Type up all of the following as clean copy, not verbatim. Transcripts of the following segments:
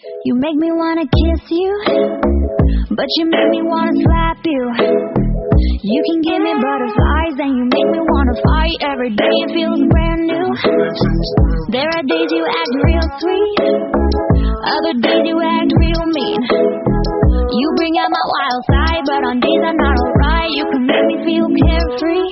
You make me wanna kiss you, but you make me wanna slap you. You can give me butterflies and you make me wanna fight. Every day it feels brand new. There are days you act real sweet, other days you act real mean. You bring out my wild side, but on days I'm not alright, you can make me feel carefree.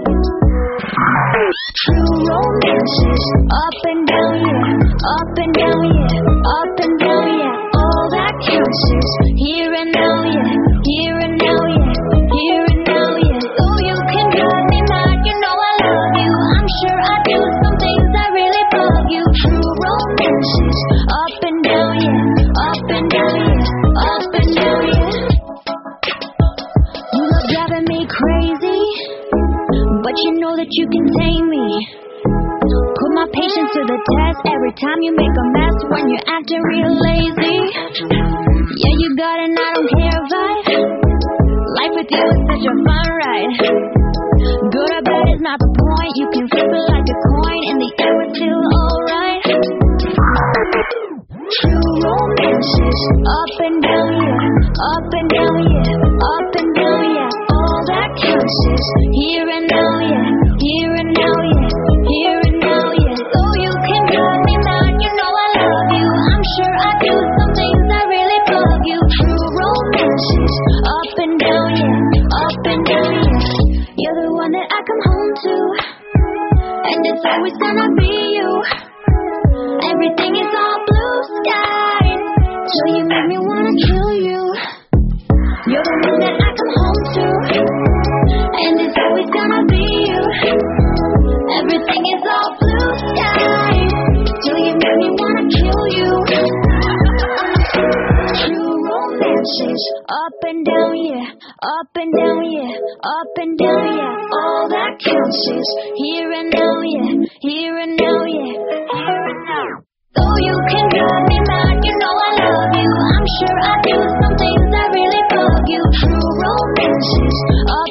True romances, up and down, yeah, up and down, yeah, up and down, yeah. All that counts is here and now, yeah, here and now, yeah, here and now, yeah. So you can drive me mad, you know I love you. I'm sure I do some things that really bug you. True romances, up and down, yeah, up and down, yeah, up and down, yeah. You love driving me crazy, but you know that you can tame me. Put my patience to the test every time you make a mess when you're acting real lazy. Yeah, you got an I don't care vibe. Life with you is such a fun ride. Good or bad is not the point. You can flip it like a coin. In the air it's still alright. True romances, up and down, yeah, up and down, yeah, up and down, yeah. All that counts is here and now, yeah, here and now, yeah, here and now, yeah. So you can drive me mad, you know I love you. I'm sure I do some things that really bug you. True romances, up and down, yeah, up and down, yeah. You're the one that I come home to, and it's always gonna be you. Everything is all blue skies, till you make me wanna kill you. You're the one that I come home to, and it's always gonna be you. Everything is all blue skies, till you make me wanna kill you. True romances, up and down, yeah, up and down, yeah, up and down, yeah. All that counts is here and now, yeah, here and now, yeah, here and now. So you can drive me mad, you know I love you. I'm sure I do some things that really bug you. True romances,